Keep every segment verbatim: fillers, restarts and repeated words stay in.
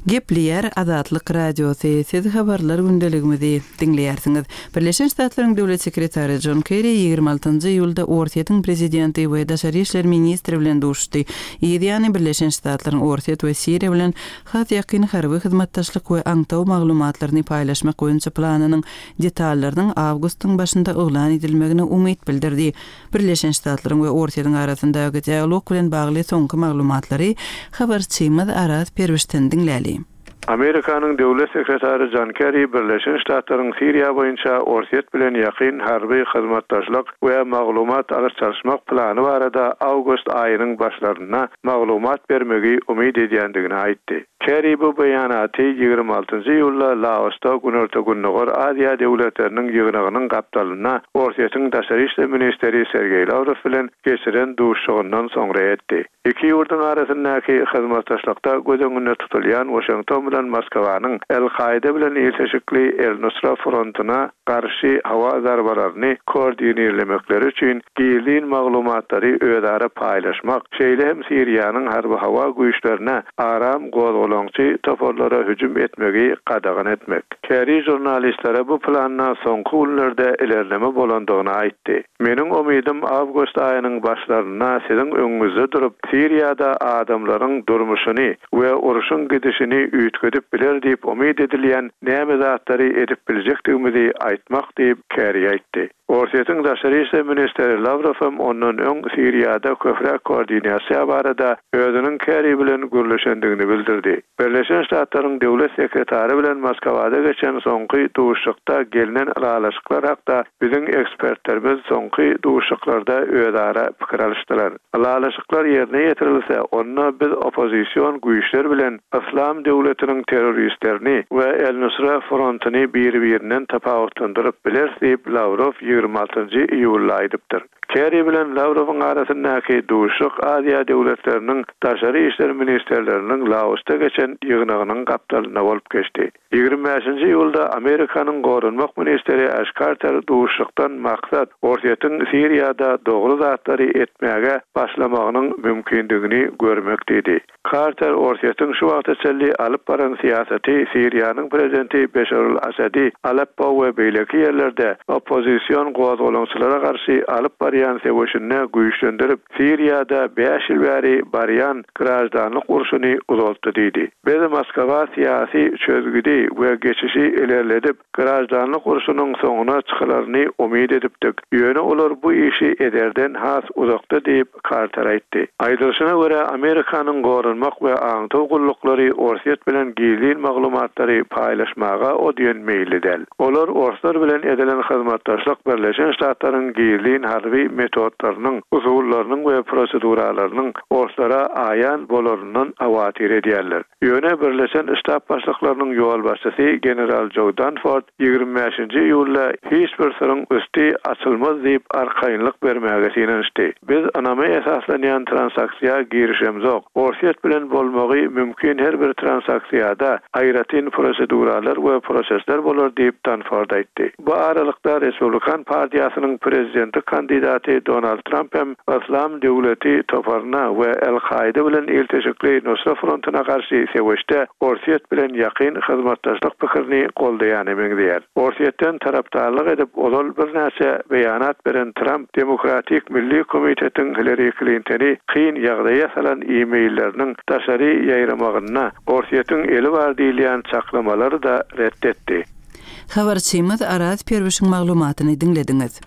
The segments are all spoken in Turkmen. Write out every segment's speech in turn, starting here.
Gepleyer Azatlyk Radiosu siz habarlar gündeligimizi dinleýärsiňiz. Birleşen Ştatlaryň döwlet sekretary John Kerry ýygrima altynjy ýylda Orsiýetiň prezidenti we Daşary işler ministri bilen duruşdy. Ýa-ni Birleşen Ştatlaryň Orsiýet we Siriýa bilen hat ýakyn harby hyzmatdaşlyk we aňtaw maglumatlaryny paýlaşmak goýunça planynyň detallarynyň awgustyň başynda oglan edilmegine umyt bildirdi. Birleşen Ştatlaryň we Orsiýetiň arasyndaky dialog bilen bagly soňky maglumatlary habarçymyz Aras Perwişden dinläli. Amerikanyň döwlet sekretary John Kerry Birleşen Ştatlaryň Siriýa boýunça Orsiýet bilen ýakyn harby hyzmatdaşlyk we maglumat alıştyrmak plany barada awgust aýynyň başlaryna maglumat bermegi umyt edýändigini aýtdy. Kerry bu beýanaty ýygrima altynjy ýylda Laosda Günorta Günnogor Aziýa döwletleriniň ýygynygynyň gapdalyna Orsiýetiň Daşary işler ministri Sergey Lavrov bilen geçiren duşugyndan soňra etdi. Iki ýurtyň arasyndaky hyzmatdaşlykda gözüňde tutulýan Washington bilen Moskwanyň El-Qaida bilen ýeteşikli El-Nusra frontuna garşy hawa zarbalaryny koordinerlemekleri üçin gizli maglumatlary özara paýlaşmak, şeýle hem Siriýanyň harby hawa güýçlerine aram gozgolaňçy toporlara hüjüm etmegi qadagan etmek. Kerry jurnalistlere bu planyna soňky günlerde ilerleme bolandygyny aýtdy. Meniň umydym awgust aýynyň başlaryna siziň öňüňizde durup Siriýada adamlaryň durmuşyny we uruşyň gidişini üýtgedip biler diýip umyd edilýän näme zatlary edip biljekdigimizi aýtmak diýip Kerry aýtdy. Orsiýetiň Daşary işler ministri Lavrov ondan öň Siriýada köprek koordinasiýa barada özüniň Kerry bilen görleşendigini bildirdi. Birleşen Ştatlaryň döwlet sekretary bilen Moskwada geçen soňky duşukda gelinen alalaşyklar hakda biziň ekspertlerimiz soňky duşuklarda özara pikir alışdylar. Alalaşyklar ýerine ýetirilse, onda biz opozisiýon güýçler bilen İslam döwletiniň terroristlerini we El-Nusra frontuny bir-birinden tapawutlandyryp biler diýip Lavrov ýygrima altynjy ýylda aýdypdyr. Kerry bilen Lavrowyň arasyndaky duşuk Aziýa döwletleriniň Daşary işler ministrleriniň Laosda geçen ýygynygynyň gapdalyna bolup geçdi. ýygrima beşinji ýylda Amerikanyň gorunmak ministri Ash Carter duşukdan maksat Orsiýetiň Siriýada dogry zatlary etmäge başlamagynyň mümkindigini görmek dedi. Carter Orsiýetiň şu wagtda çelli alyp baran siýasaty Siriýanyň prezidenti Beşar al-Asady Aleppo we beýleki ýerlerde opozisiýon gozgolaňçylara garşy alyp barýan sewişine güýçlendirip Siriýada beş ýyl bäri barýan grajdanlyk urşuny uzaltdy dedi. Biz Moskwa siýasy çözgüdi we geçişi ilerledip grajdanlyk urşunyň soňuna çykalaryny umyt edipdik. Ýöne olar bu işi ederden has uzakda diýip Carter aýtdy. Aýdylyşyna görä Amerikanyň gorunmak we aňtaw gullukları Orsiýet bilen gizli maglumatlary paýlaşmaga odýan meýlidel. Olar Orslar bilen edilen hyzmatdaşlyk Birleşen Ştatlaryň gizli harby metodlarynyň, usullarynyň we proseduralarynyň Orslara aýan bolaryndan awatir edýärler. Ýöne Birleşen Ştat başlyklarynyň ýol başçysy General Joe Dunford ýygrima beşinji ýylda hiç bir syryň üsti açylmaz diýip arkaýynlyk bermäge sinenişdi. Biz anama esaslanýan transaksiýa girişemzok. Orsiýet bilen bolmagy mümkin her bir transaksiýada aýratyn proseduralar we prosesler bolar diýip Dunford aýtdy. Bu aralykda Respublikan partiýasynyň prezidenti kandidaty Donald Trump hem İslam döwleti toparna we El-Qaida bilen ilteşikli Nusra frontuna garşy sewişde Orsiýet bilen ýakyn hyzmatdaşlyk pikirini goldaýan emegdiýär. Orsiýetden tarapdarlyk edip olal bir näçe beýanat beren Trump Demokratik Milli Komitetiň Hillary Clinton'y kyn ýagdaýa salan e-mailleriniň daşary ýaýramagyna Orsiýetiň eli bar diýilýän çaklamalary da reddetdi. Habarçymyz Aras Perwişiň maglumatyny dinlediňiz.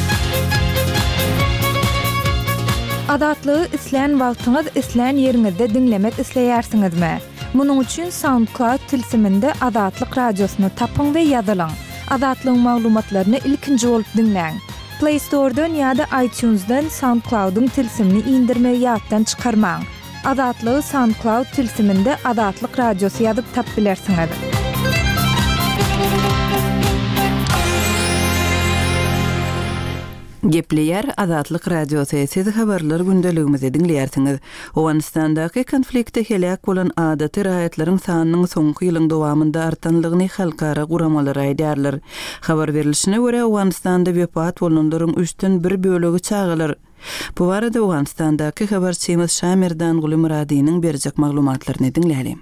Adatlygy isleýän wagtyňyz isleýän ýeriňizde dinlemek isleýärsiňizmi? Munuň üçin SoundCloud tilsiminde Adatlyk radiosyny tapyň we ýazylaň. Adatlyň maglumatlaryny ilkinji bolup dinläň. Play Store'dan ýa-da iTunes'dan SoundCloud'un tilsimini indirme ýatdan çykarmaň. Adatlygy SoundCloud tilsiminde Adatlyk radiosy ýazyp tap bilersiňiz. Gepleyer Azatlyk Radiosu siz habarlar gündeligimizi dinleýärsiňiz. Owanistandaky konflikte helak bolan adaty raýatlaryň sanynyň soňky ýylyň dowamında artanlygyny halkara guramalar aýdýarlar. Habar berilişine görä Owanistanda wepat bolanlaryň üçden bir bölegi çağılar. Bu arada Owanistandaki habarçymyz Şamirdan Gulumradiýanyň berjek maglumatlaryny dinleýälim.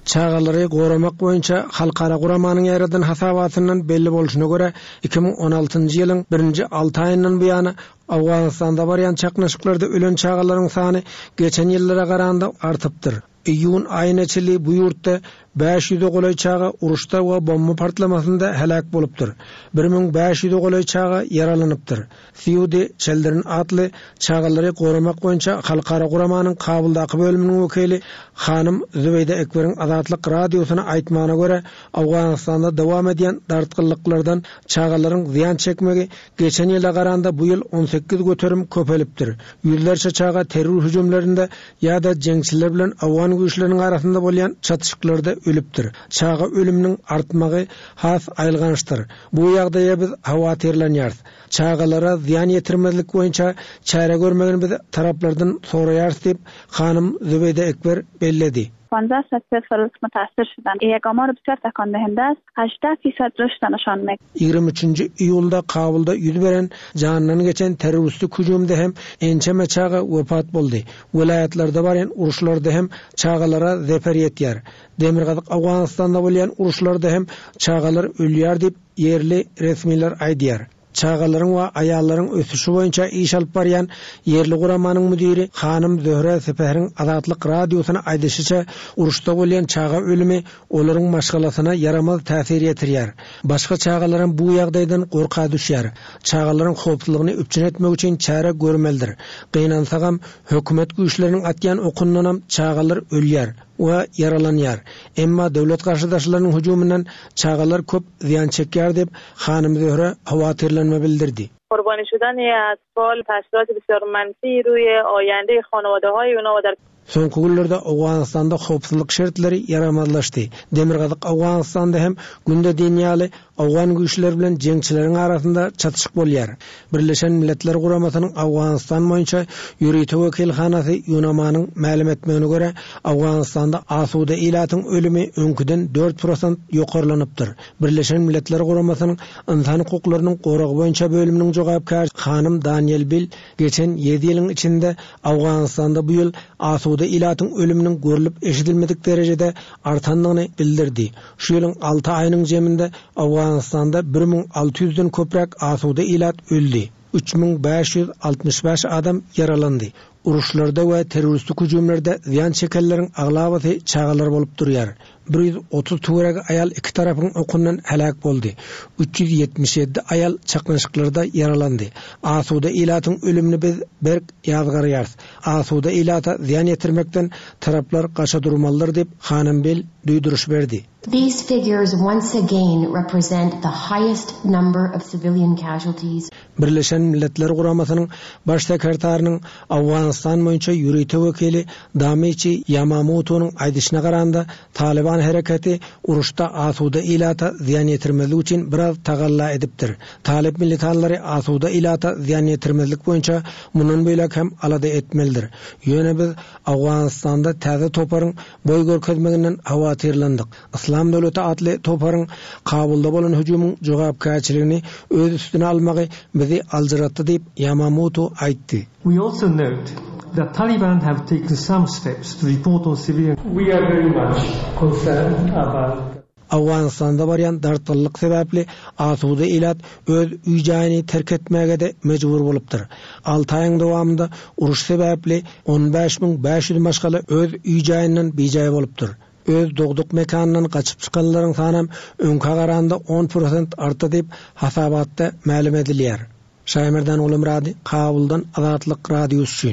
Çağalary goramak boýunça halkara guramanyň ýaradan hasabatyndan belli bolşuna görä iki ming on altynjy ýylyň birinji alty aýyndan buýana Awganistanda barýan çaknaşyklarda ölen çağalaryň sany geçen ýyllara garanda artypdyr. İýun aýyna çili bu ýurtda beş yüz golay çağa uruşda we bomba partlamasynda helak bolupdyr. bir ming beş yüz golay çağa yaralanypdyr. Siýudi çeldirin atly çağalary goramak boýunça halkara guramanyň Kabuldaky bölüminiň wekili Hanym Zübeyde Ekberiň Azatlyk radiosyna aýtmagyna görä, Awganistanda dowam edýän dartgynlyklardan çağalaryň ziýan çekmegi geçen ýyla garanda bu ýyl on sekiz göterim köpelipdir. Ýüzlerçe çağa terror hüjümlerinde ýa-da jeňçiler bilen Awgan güýçleriniň arasynda bolýan çatışyklarda ölüpdir. Çağa ölüminiň artmagy has aýylganyşdyr. Bu ýagdaýa biz hawatirlenýärys. Çağalara ziýan ýetirmezlik boýunça çäre görmegini biz taraplardan soraýarys diýip Hanym Zübeyde Ekber belledi. پانزده درصد متاثر شدن. یک آمار بسیار تکان دهنده است. هشتاد درصد رشد نشان می‌دهد. yigirme üçinji iýulda Kabulda ýüz beren janyny geçen terroristlik hüjümde hem ençeme çağa wepat boldy. Vilayatlarda barýan uruşlarda hem çağalara zeper ýetýär. Demirgazyk Awganistanda bolýan uruşlarda hem çağalar ölýär diýip yerli resmiler aýdýar. Çağalaryň we aýallaryň ösüşi boýunça iş alyp barýan yerli guramanyň müdiri Hanym Zöhre Sepehriň Azatlyk radiosyna aýdyşyça uruşda bolýan çağa ölümi olaryň maşgalasyna yaramaz täsir ýetirýär. Başga çağalaryň bu ýagdaýdan gorka düşýär. Çağalaryň howpsuzlygyny üpçün etmek üçin çäre görmelidir. Gynansa-gam hökümet güýçleriniň atýan okundanam çağalar ölýär we yaralanýar. Emma döwlet garşydaşlarynyň hüjümünden çağalar köp ziýan çekýär diýip Hanym Zöhre hawatirlenme bildirdi. قربانی شدن اطفال تاثیرات بسیار منفی روی آینده خانواده‌های اونها و در Soňky günlerde Awganistanda howpsuzlyk şertleri yaramazlaşdy. Demirgazyk Awganistanda hem günde dünýäli Awgan güýçleri bilen jeňçileriň arasynda çatışyk bolýar. Birleşen Milletler Guramasynyň Awganistan boýunça ýürüýte wekilhanasy ýunamanyň ma'lum etmegine görä, Awganistanda asuda ilatyň ölümi öňküden dört prosent ýokarlanypdyr. Birleşen Milletler Guramasynyň insan hukuklarynyň goragy boýunça bölüminiň jogapkary Hanym Daniel Bill geçen ýedi ýylyň içinde Awganistanda bu ýyl asuda ilatyň ölüminiň görülip eşidilmedik derejede artandygyny bildirdi. Şu ýylyň alty aýynyň jeminde Awganistanda bir ming alty ýüzden köprek asuda ilat öldü. üç ming beş yüz altmış beş adam yaralandy. Uruşlarda we terroristlik hüjümlerde ziýan çekenleriň aglabaty çağalar bolup durýar. bir yüz otuz töwerek aýal iki tarapyň okundan helak boldy. üç yüz ýetmiş ýedi aýal çaknaşyklarda yaralandy. Asuda ilatyň ölümini biz berk ýazgarýarys. Asuda ilata ziýan ýetirmekden taraplar gaça durmalydyr diýip Hanym Bel duýduruş berdi. These figures once again represent the highest number of civilian casualties. Birleşen Milletler Guramasynyň baş sekretärining Awganistan boýunça ýürüýte wekili Damichi Yamamoto'nyň aýdyşyna garanda Taliban hereketi uruşda asuda ilata ziýan ýetirmezlik üçin biraz tagalla edipdir. Talib militanlary asuda ilata ziýan ýetirmezlik boýunça mundan beýlek hem alada etmelidir. Ýöne biz Awganistanda täze toparyň boý görkezmeginden hawatirlandyk. İslam döwleti atly toparyň Kabulda bolan hüjümüň jogapkärçiligini öz üstüne almagy bizi aljaratdy diýip Yamamoto aýtdy. We also note that Taliban have taken some steps to report on civilian. We are very much concerned about Awganistanda barýan dartgynlyk sebäpli asuda ilat öz üýjaýyny terk etmäge de mejbur bolupdyr. alty aýyň dowamında uruş sebäpli on beş ming beş yüz maşgala öz üýjaýyndan bejaý bolupdyr. Öz dogduk mekanынан kaçıp çıkanların sanam öňkä garanda on prosent artdy diýip hasabatda ma'lum edilýär. Şaýmerdan Ulumrady, Kabuldan Azatlyk radiosu üçin.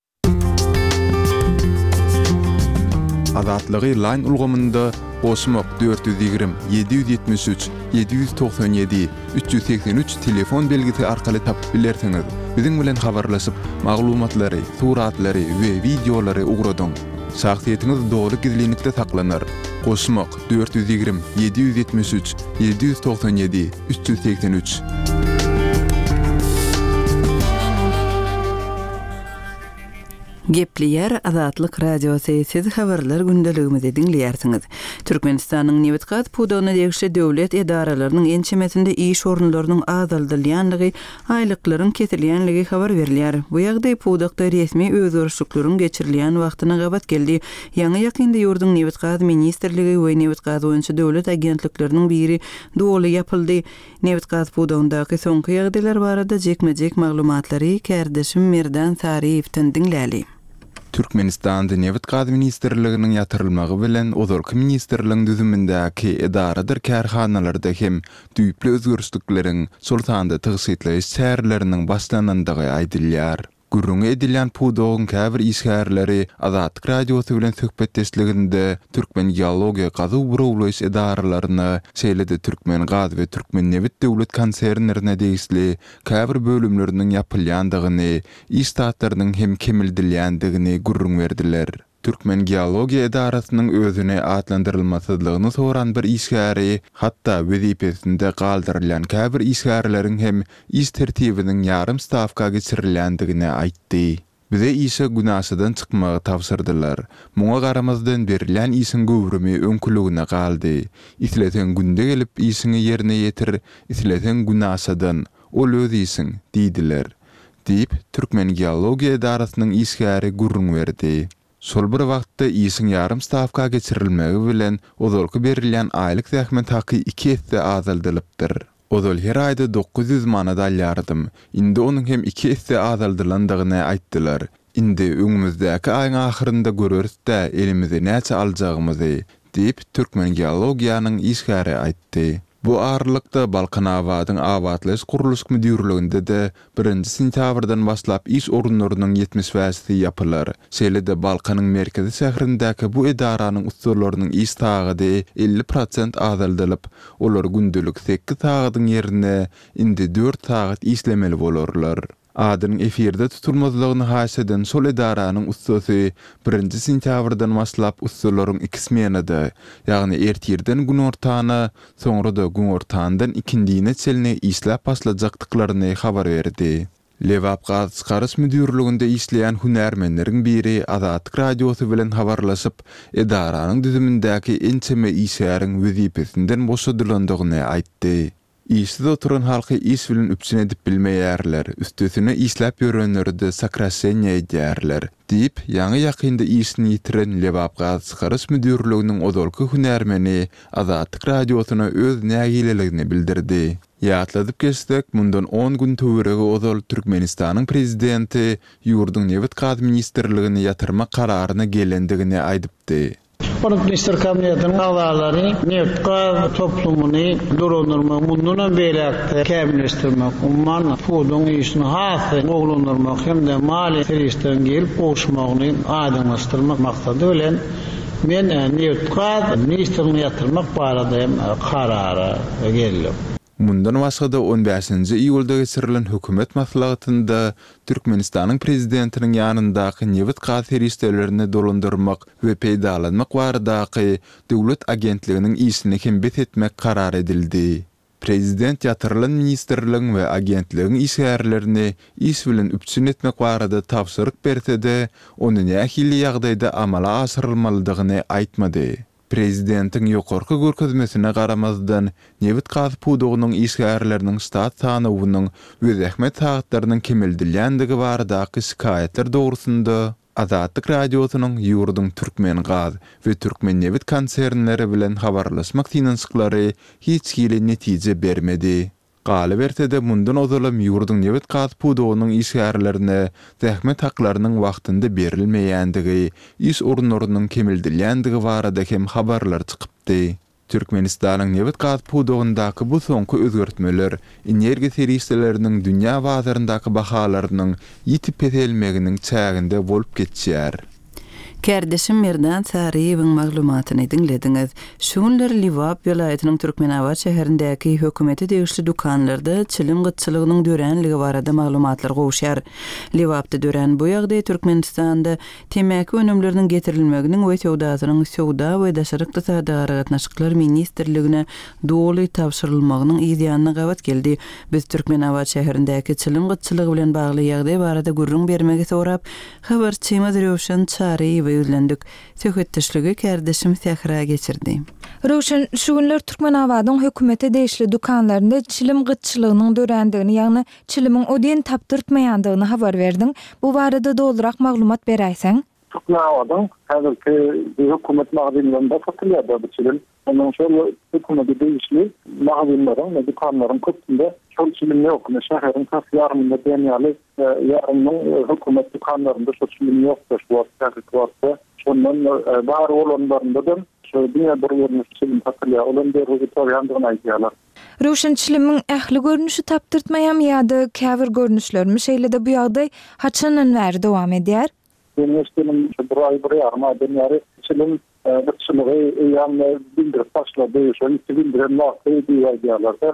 Azatlygy line ulgamynda Osmok dört yüz ýigirme yedi yüz ýetmiş üç yedi yüz toksan ýedi üç yüz seksen üç telefon belgisi arkaly tapyp bilersiňiz. Biziň bilen habarlaşyp maglumatlary, suratlary we videolary ugradyň. Şahsiýetiniz dogry gizlilikde saklanar. Osmok dört yüz ýigirme yedi yüz ýetmiş üç yedi yüz toksan ýedi üç yüz seksen üç. Gepleyer Azatlyk radiosu siz habarlar gündeligimizde dinleýärsiňiz. Türkmenistanyň Newitgat pudagyna degişli döwlet edaralarynyň ençemesinde iş orunlarynyň azaldylýanlygy, aýlyklaryň kesilýänligi habar berilýär. Bu ýagdaý pudakda resmi özgörüşlikleriň geçirilýän wagtyna gabat geldi. Ýa-ni ýakynda ýurdun Newitgat ministrligi we Newitgat boýunça döwlet agentlikleriniň biri doly ýapyldy. Newitgat pudagyndaky soňky ýagdaýlar barada jekmejek maglumatlary Kärdeşim Merdan Sariýewden dinläli. Türkmenistanda Newitgat ministrliginiň ýatyrylmagy bilen ozalky ministrligiň düzümindäki edaradyr kärhanalarda hem düýpli özgörüşlikleriň sultanda tygsitleýiş särleriniň başlanandygy aýdylýar. Gurrun edilen pudoğun käbir işgärleri Azatlyk radiosu bilen söhbetdeşliginde Türkmen geologiya gazy burowlaýyş edaralaryna, şeýle-de Türkmen gaz we Türkmen Newit döwlet konsernlerine degisli käbir bölümleriniň ýapylýandygyny, iştatlarynyň hem kemildilýändigini gurrun berdiler. Türkmen Geologiya Edarasynyň özüne atlandyrylmasyzlygyny soran bir işgäri, hatda wezipesinde galdyrylýan käbir işgärleriň hem iş tertibiniň ýarym stavka geçirilýändigini aýtdy. Bize işe günaşydan çykmagy tapşyrdylar. Muňa garamazdan berilýän işiň göwrümi öňküligine galdy. Isleten günde gelip işini ýerine ýetir, isleten günaşydan ol öz işiň diýdiler. Diýip Türkmen Geologiya Edarasynyň işgäri gurrun berdi. Sol bir wagtda işiň ýarym stavka geçirilmegi bilen ozalky berilýän aýlyk tähmin haky iki esse azaldylypdyr. Ozal her aýda dokuz ýüz manat alýardym. Indi onuň hem iki esse azaldylandygyny aýtdylar. Indi öňümüzdäki aýyň ahyrynda görürsde elimize näçe aljagymyzy diýip Türkmen Geologiýanyň işgäri aýtdy. Bu aralykda Balkan Awadyň awatlaş guruluş müdürliginde de birinji sentýabrdan başlap iş orunlarynyň ýetmiş faizi ýapylar. Şeýle-de Balkanyň merkezi şäherindäki bu edaranyň usturlarynyň iş taýydy elli prosent azaldylyp, olar gündelik sekiz saýatyň ýerine indi dört saýat işlemeli bolarlar. Adynyň efirde tutulmazlygyny haýseden şol edaranyň ustasy birinji sentýabrdan başlap usturlaryň iki smenada, ýagny ertirden gün ortana, soňra da gün ortandan ikindiňe çelne işläp başlajakdyklaryny habar berdi. Lewap gaz çykaryş müdürliginde işleýän hünärmenleriň biri Azatlyk radiosu bilen habarlaşyp, edaranyň düzümindäki ençeme işgäriň wezipesinden boşadylandygyny aýtdy. İşsiz oturan halky iş bilen üpçün edip bilmeýärler, üstüsine işläp ýörenlerde sakrasiýa edýärler diýip, ýa-ni ýakynda işini ýitiren Lewap gaz çykaryş müdürliginiň ozalky hünärmeni Azatlyk radiosyna öz nägileligini bildirdi. Ýatladyp geçsek, mundan on gün töweregi ozal Türkmenistanyň prezidenti ýurdun Newitgat ministrligini ýatyrma kararyna gelendigini aýdypdy. Onun minister kabinetinin ağlarları Newitgat toplumunu durundurmak, mundan beýlekde kämilleşdirmek, umman pudun işini hasy oglandyrmak hem de mali serişden gelip oşmagyny aýdymlaşdyrmak maksady bilen men Newitgat ministrligini ýatyrmak barada karara geldim. Mundan başga da on beşinji iýulda geçirilen hökümet maslahatynda Türkmenistanyň prezidentiniň ýanyndaky Newitgat serişdelerini dolandyrmak we peýdalanmak baradaky döwlet agentliginiň işini hem bet etmek karar edildi. Prezident ýatyrylan ministrligiň we agentligiň işgärlerini iş bilen üpçün etmek barada tapşyryk berse-de, onu nähili ýagdaýda amala aşyrylmalydygyny aýtmady. Prezidentiň ýokarky görkezmesine garamazdan Newitgat pudogynyň işgärleriniň stat sanawynyň we zähmet saatlarynyň kemildilýändigi baradaky şikaýetler dogrusynda Azatlyk radiosynyň ýurdun Türkmen gaz we Türkmen Newit konsernleri bilen habarlaşmak tinançyklary hiç hili netije bermedi. Galy berse-de mundan ozalam ýurdun Newitgat pudogynyň işgärlerine zähmet haklarynyň wagtynda berilmeýändigi, iş orunlarynyň kemildilýändigi barada hem habarlar çykypdy. Türkmenistanyň Newitgat pudogyndaky bu soňky özgertmeler energiýa serişleriniň dünýä bazaryndaky bahalarynyň ýitip petelmeginiň çäginde bolup geçýär. Kärdeşim Merdan Sariýewiň maglumatyny dinlediňiz. Şuňlar Liwap welaýatynyň Türkmenawat şäherindäki hökümeti degişli dukanlarda çilim gytçylygynyň dörenligi barada maglumatlar gowşar. Liwapda dören bu ýagdaý Türkmenistanda temäki önümleriniň getirilmeginiň we sowdasynyň sowda we daşarykda sadaýary gatnaşyklar ministrligine doly tapşyrylmagynyň ýa-da gawat geldi. Biz Türkmenawat şäherindäki çilim gytçylygy bilen bagly ýagdaý barada gurrun bermegi sorap, habarçymyz Röşen Çary yüzlendik. Söhbetdeşligi Kärdeşim Sähra geçirdi. Röşen şu günler Türkmenawatyň hökümeti değişli dukanlarında çilim gytçylygynyň dörendigini, ýagny çilimiň odien tapdyrtmaýandygyny habar berdiň. Bu barada doldurak maglumat beräýsäň? Türkmenawatyň häzirki hökümet magazynlarynda satylýar bu çilim. Ondan sonra hökümeti değişli magazynlaryň we dukanlaryň köpünde şol çilimni okuna şäheriň kas ýarmynda dünýäli ýarmyň hökümet dukanlarynda şol çilim ýokdur. Bu wagtda şondan bar olanlarynda da şu dünýä bir ýerine çilim satylýar. Olan bir registraýandygyny aýdýarlar. Röşen çilimiň ähli görnüşi tapdyrtmaýam ýa-da käbir görnüşlermi şeýle de bu ýagdaý haçanan bäri dowam edýär? Benim bir ay bir yarma dünýäri çilim gytçylygy ýa-da bildirip başlady. Şol bildiren wagty diýerler.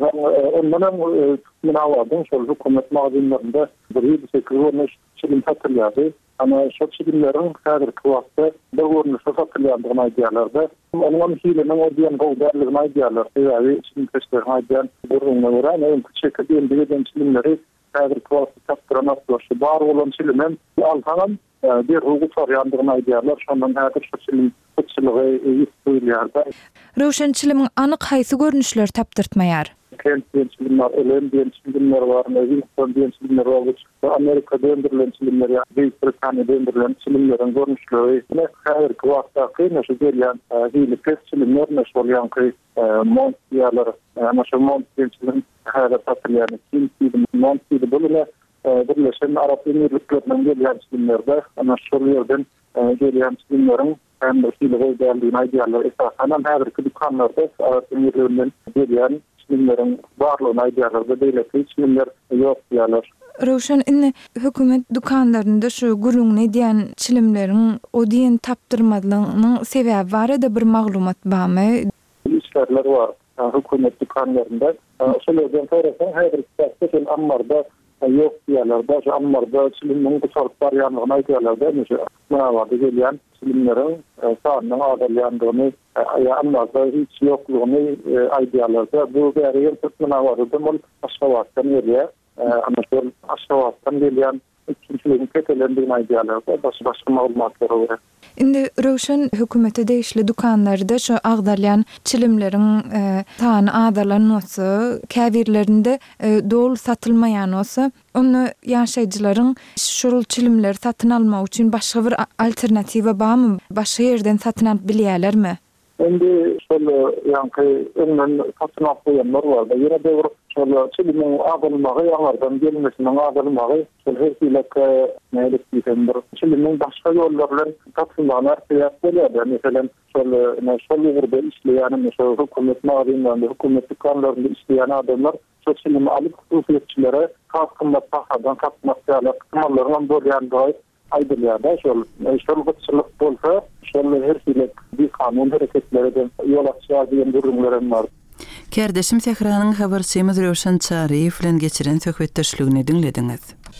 Ondan Türkmenawatyň şol hökümet magazynlarynda bir ýerde çilim satylýar. Ama şol çilimleriň häzirki wagtda bir görnüşe satylýandygyny aýdýarlar. Ondan hilemiň odien gowdarlygyny aýdýarlar. Ýa-da çilim köşklerini aýdýan gurrunga görä, näme çekä diýen çilimleri häzirki wagtda tapdyran şu bar bolan çilimen alhanan bir rugu sorýandygyny aýdýarlar. Şondan häzir şu çilim gytçylygy ýetýär. Röşen çilimiň anyk haýsy görnüşler tapdyrtmaýar? Kent çilimler, ölen diyen çilimler var, Wilson diyen çilimler var, Amerika'da öndürülen çilimler, Büyük Britanya'da öndürülen çilimlerin görmüşleri. Ne häzirki wagtda kıynaşı gelýän hili pes çilimler, ne şolýan ki Mont diýerler, ama şu Mont diyen çilim häzir satylýar. Kim Mont diýdi bolýar. Birleşen Arap Emirliklerinden gelýän çilimlerde, ama şol ýerden gelýän çilimleriň hem de hili goýdarlygyny aýdýarlar. Esasen häzirki dukanlarda Arap Emirliklerinden gelýän çilimlerin barlygyny aýdýarlar, beýle çilimler ýok diýerler. Röşen indi hökümet dukanlarynda şu gurrun edýän çilimleriň odien tapdyrmadygynyň sebäbi barada bir maglumat barmy? İşlerler var. Hökümet dukanlarynda. Şolardan sorasan häzirki şol ammarda ýok diýerler. Başy ammarda çilimlerin gyçaryp barýanlygyny aýdýarlar. Näçe manawarda gelýän çilimleriň sanynyň azalýandygyny ýa ammarda hiç ýoklugyny aýdýarlar. Bu bäri Türkmenawatyda mol aşawatdan gelýär. Ama şol aşawatdan gelýän üçüncülerin ketelendigini aýdýarlar. Başga başga maglumatlar bar. Indi Röşen hökümeti değişli dukanlarda şu agdarlayan çilimlerin e, tany adalanması, käbirlerinde e, dol satylmaýan olsa, onu ýaşaýjylaryň şol çilimleri satyn almak üçin başga bir alternatiwa barmy? Başga ýerden satyn alyp bilýärlermi? Endi şol ýa-ni öňden satyn alyp goýanlar bar. Ýene de şol çilimiň agdalmagy, ýaňardan gelmesiniň agdalmagy, şol her hilaka näde diýendir. Çilimiň başga ýollar bilen tapşyrylan artýar bolýar. Meselem şol şol ýerde işleýän, şol hökümet magazynlarynda, hökümet dukanlarynda işleýän adamlar şol çilimi alyp hususiyetçilere katkymlat pahadan katmakdalar, mallardan bolýandy. Aydılýar şol şol gytçylyk bolsa, şol her hilek bir kanun hareketlerden ýol açýar diýen durumlar bar. Kärdeşim Sähranyň habarçymyz Röşen Çary bilen geçiren söhbetdeşligini dinlediňiz.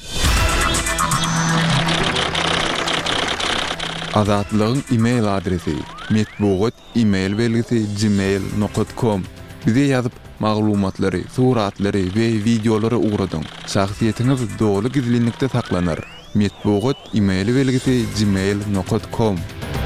Azatlygyň e-mail adresi metbugat e-mail belgisi gmail nokta com. Bize ýazyp maglumatlary, suratlary we videolary ugradyň. Şahsiýetiňiz doly gizlilikde saklanır. Metbugat e-mail belgisi gmail nokta com.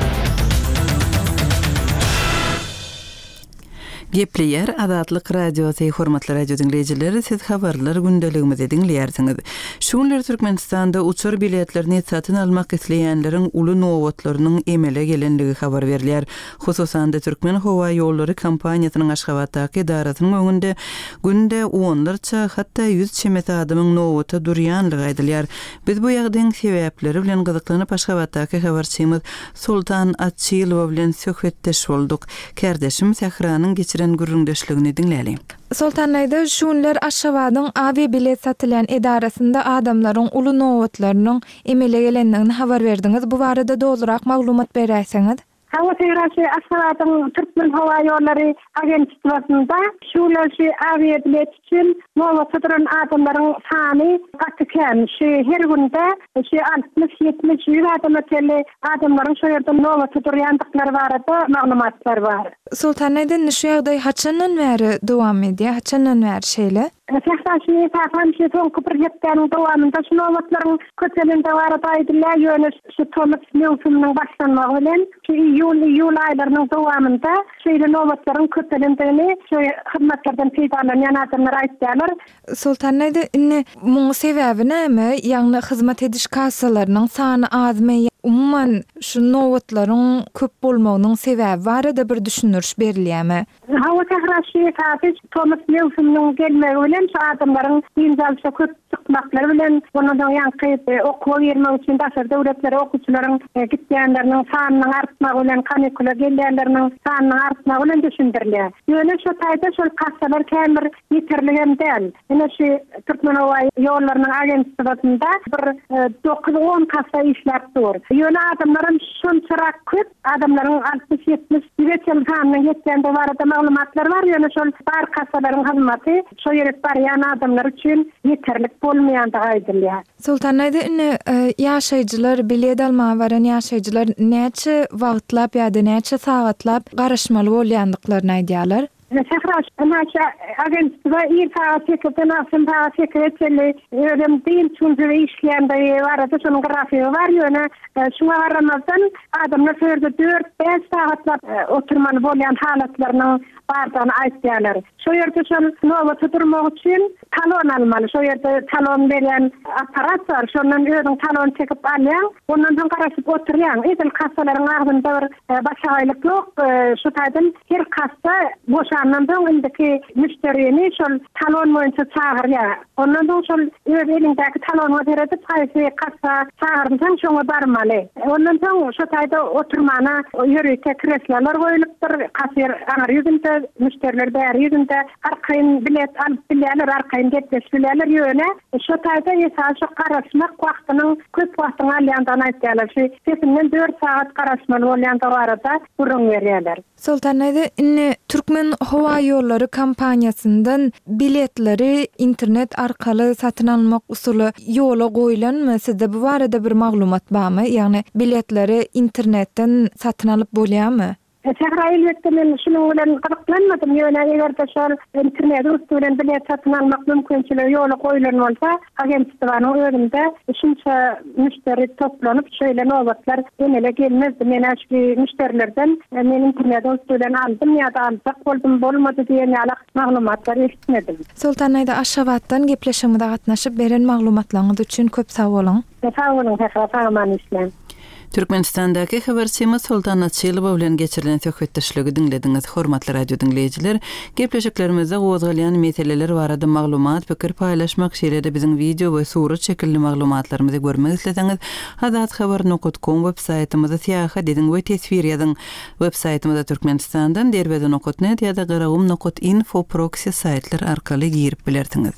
Gepleýär Azatlyk radiosy hormatly radio dinleýijileri, siz habarlar gündeligimizi dinleýärsiňiz. Şuňlar Türkmenistanda uçur biletlerini satyn almak isleýänleriň uly nowatlarynyň emele gelenligi habar berilýär. Hususan da Türkmen Howa ýollary kompaniýasynyň Aşgabatdaky idarasynyň öňünde günde onlarça hatda ýüz çemet adamyň nowata durýanlygy aýdylýar. Biz bu ýagdaýyň sebäpleri bilen gyzyklanyp Aşgabatdaky habarçymyz Sultan Atçylow bilen söhbetdeş bolduk. Kärdeşim Sähranyň geçiren gürrüňdeşligini diňläli. Sultanayda şunlar Aşgabatyň avi bilet satylan edarasynda adamlaryň uly nowatlarynyň emele gelendigini habar berdiňiz. Bu barada dolurak maglumat berýärsiňiz. Hava Tehrasi Aşgabatyň Türkmen Hawa Ýollary Agentliğinde şulaşy avi bilet için nowat satylan adamlaryň sany gatykän. Şu her günde şu altmış yetmiş adamlar adamlaryň şu ýerde nowat satyrýandyklary barada maglumatlar var. Sultanayda şu ýagdaý haçandan bäri dowam edýär? Haçandan bäri şeýle? Sehtaşni tafanşy soňky projektlaryň dowamynda şu nowatlaryň köçelinde barada aýdylýar ýöne şu Thomas Newsomyň başlanmagy bilen şu iyul iyul aýlarynyň dowamynda şeýle nowatlaryň köçelindeni şu hyzmatlardan peýdalanýan adamlar aýtdylar. Sultanayda indi muňy sebäbi näme? Ýagny hyzmat ediş kassalarynyň sany azmy, umman şu nowatlaryň köp bolmagynyň sebäbi barada bir düşünürş berilýärmi? Hawa Tehrasi taýyp Thomas Newsomyň gelmegi bilen şu adamlaryň ýyňjalşa köp çykmaklary bilen onuň ýanky okuw bermek üçin daşary döwletlere okuwçylaryň gitýänleriniň sanynyň artmagy bilen kanikula gelýänleriniň sanynyň artmagy bilen düşündirilýär. Ýöne şu taýda şol kassalar kämir ýeterligem däl. Ene şu Türkmen Hawa Ýollarynyň agentliginde bir dokuz on kassa işläp dur. Ýöne adamlaryň şunçarak köp adamlaryň altmış yetmiş ýetirli sanyny ýetgende barada maglumatlar bar. Ýöne şol bar kassalaryň hyzmaty şu ýere barýan adamlar üçin ýeterlik bolmaýandygy aýdylýar. Sultanayda indi ýaşaýjylar bilet almagy baran ýaşaýjylar näçe wagtlap ýa-da näçe sagatlap garaşmaly bolýandyklaryny aýdýarlar. Sehraş, naça agentliğe ir saat sekizden asın saat sekizde ödem değil çünkü işleyen de var da şunun grafiği var ýöne şuna aramazdan adamlar sörde dört beş saatlar oturmalı bolýan halatlarynyň bardan aýtýarlar. Şu ýerde şol nowat tuturmak üçin talon almaly. Şu ýerde talon berýän aparat bar. Şondan öňden talon çekip alýan, ondan soň garaşyp oturýan. Edil kassalaryň ardynda bir başagaýlyk ýok. Şu taýdan her kassa boşandan soň indiki müşterini şol talon boýunça çağırýar. Ondan soň şol elindäki talony beredip haýsy kassa çağırdyň şoňa barmaly. Ondan soň şu taýda oturmana ýörükde kreslolar goýulypdyr. Kasir aňar ýüzünde müşteriler bäri ýüzünde arkaýyn bilet alyp bilýärler, arkaýyn getmek bilýärler ýöne. Şu taýda esas şu garaşmak wagtynyň köp wagtyny alýandan aýtýarlar. Şu sesinden dört saat garaşmaly bolýanda barada burun berýärler. Sultanayda inni Türkmen Hawa Ýollary kampaniýasyndan biletleri internet arkaly satyn almak usuly ýola goýulanmy? Sizde bu barada bir maglumat barmy? Ýagny biletleri internetten satyn alyp bolýarmy? Sehrail etdilen şunun bilen gyzyklanmadym ýöne egerde şol internet usulen bilet satyn almak mümkinçiligi ýola goýulan bolsa agentligiň öňünde şunça müşteri toplanyp şeýle nowatlar emele gelmezdi. Men aşky müşterilerden men internet usulen aldym ýa-da alsak boldum bolmady diýen ýaly maglumatlar eşitmedim. Sultanayda Aşgabatdan gepleşmede gatnaşyp beren maglumatlaryňyz üçin köp sag bolun. Sag bolun, sag islam. Türkmenistandaky habarçymy Sultan Atçylyba bilen geçirilen söhbetdeşligi dinlediňiz. Hormatly radio dinleýijiler, gepleşiklerimizde gozgalýan meseleler barada maglumat, pikir paýlaşmak şeýle biziň video we surat şekilli maglumatlarymyzy görmek isleseňiz, adathabar nokta com websaýtymyza syýahat ediň we tesvir ýazyň. Websaýtymyza Türkmenistandan derbede nokta net ýa-da garagum nokta info proxy saýtlar arkaly girip bilersiňiz.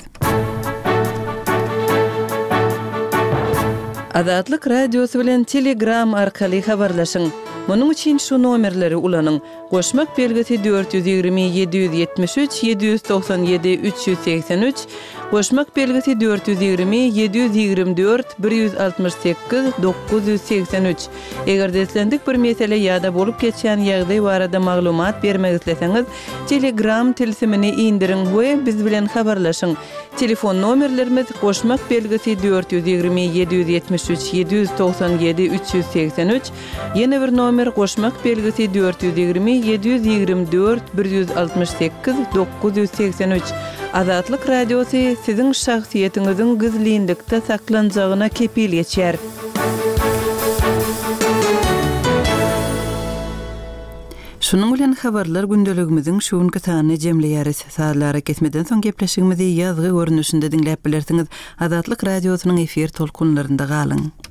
Adatlyk radiosu bilen Telegram arkaly habarlaşyň. Munyň üçin şu nomerleri ulanyň. Goşmak belgisi dört yüz ýigri yedi yüz ýetmiş üç yedi yüz doksan ýedi üç yüz seksen üç, goşmak belgisi dört yüz ýigri yedi yüz ýigri dört bir yüz altmış sekiz dokuz yüz seksen üç. Eger deslendik bir mesele ýa-da bolup geçen ýagdaý barada maglumat bermek isleseňiz, Telegram tilsimini indirin we biz bilen habarlaşyň. Telefon nomerlerimiz goşmak belgisi dört yüz ýigri yedi yüz ýetmiş üç yedi yüz doksan ýedi üç yüz seksen üç, ýene bir nomer goşmak belgisi dört yüz ýigri yedi yüz ýigri dört bir yüz altmış sekiz dokuz yüz seksen üç. Azatlyk radiosu siziň şahsiýetiňiziň gizlilikde saklanjagyna kepil geçer. Şunun bilen habarlar gündeligimiziň şuňky sany jemleýäris. Saatlara kesmeden soň gepleşigimizi ýazgy görnüşinde dinläp bilersiňiz. Azatlyk radiosynyň efir tolkunlarynda galyň.